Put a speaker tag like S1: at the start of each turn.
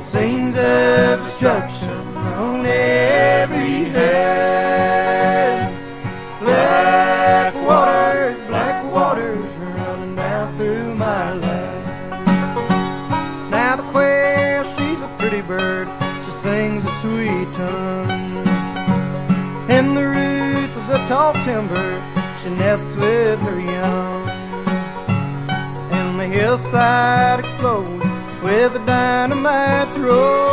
S1: scenes of destruction on every hand. Black waters running down through my land. Now the quail, she's a pretty bird, she sings a sweet tune. In the roots of the tall timber, she nests with her young. And the hillside explodes with a dynamite roll.